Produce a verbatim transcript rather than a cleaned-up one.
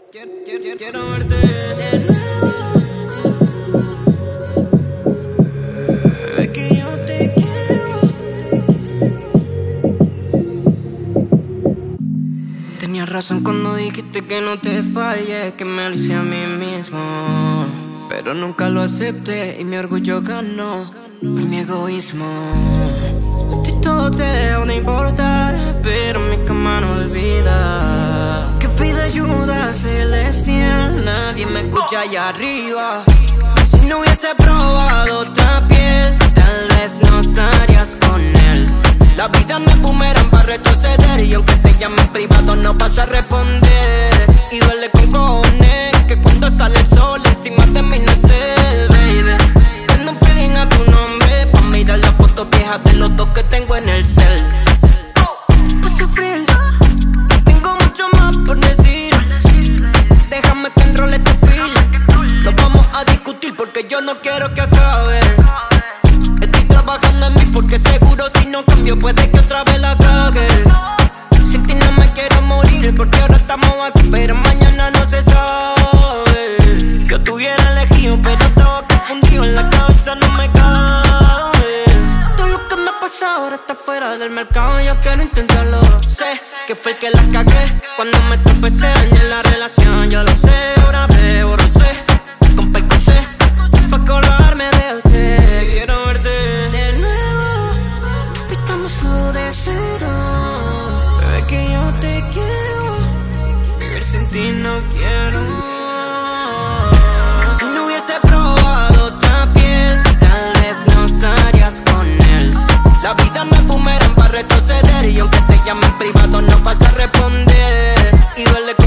Quiero, quiero, quiero verte de nuevo. Bebé, que yo te quiero. Tenías razón cuando dijiste que no te fallé, que me lo hice a mí mismo, pero nunca lo acepté y mi orgullo ganó por mi egoísmo. A ti todo te dejo de importar, pero mi cama no olvida que pide ayuda celestial. Nadie me escucha allá arriba. Si no hubiese probado otra piel, tal vez no estarías con él. La vida no es boomerang para retroceder, y aunque te llame en privado no vas a responder. Y duele con cojones que cuando sale el sol encima de mí no esté, baby. Prendo un feeling a tu nombre pa' mirar las fotos viejas de los dos que tengo en el cel. Pa' sufrir, tengo mucho más por decir. Déjame que enrole este feel. Lo vamos a discutir porque yo no quiero que acabe. Estoy trabajando en mí porque seguro si no cambio puede que otra vez la cague. Sin ti no me quiero morir porque ahora estamos aquí pero mañana no se sabe. Yo te hubiera elegido pero estaba confundido, en la cabeza no me cabe. Todo lo que me ha pasado ahora está fuera del mercado, yo quiero intentarlo. Sé que fue el que la cagué cuando me tropecé, dañé la relación, yo lo sé. Ahora veo, no sé, con percocé pa' acordarme de usted. Quiero verte de nuevo, repitamos lo de cero. Bebé, que yo te quiero, vivir sin ti no quiero. Si no hubiese probado otra piel, tal vez no estarías con él. La vida no es boomerang para retroceder, y aunque te llame en privado no vas a responder. Y duele